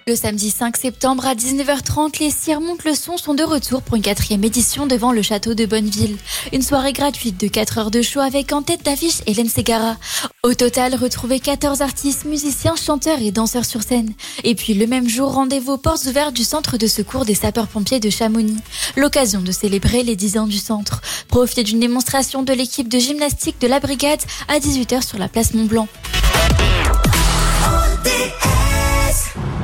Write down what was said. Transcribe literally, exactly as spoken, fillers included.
Le samedi cinq septembre à dix-neuf heures trente, les Cires montent le son sont de retour pour une quatrième édition devant le château de Bonneville. Une soirée gratuite de quatre heures de show avec en tête d'affiche Hélène Ségara. Au total, retrouvez quatorze artistes, musiciens, chanteurs et danseurs sur scène. Et puis le même jour, rendez-vous aux portes ouvertes du centre de secours des sapeurs-pompiers de Chamonix. L'occasion de célébrer les dix ans du centre. Profitez d'une démonstration de l'équipe de gymnastique de la brigade à dix-huit heures sur la place Mont-Blanc.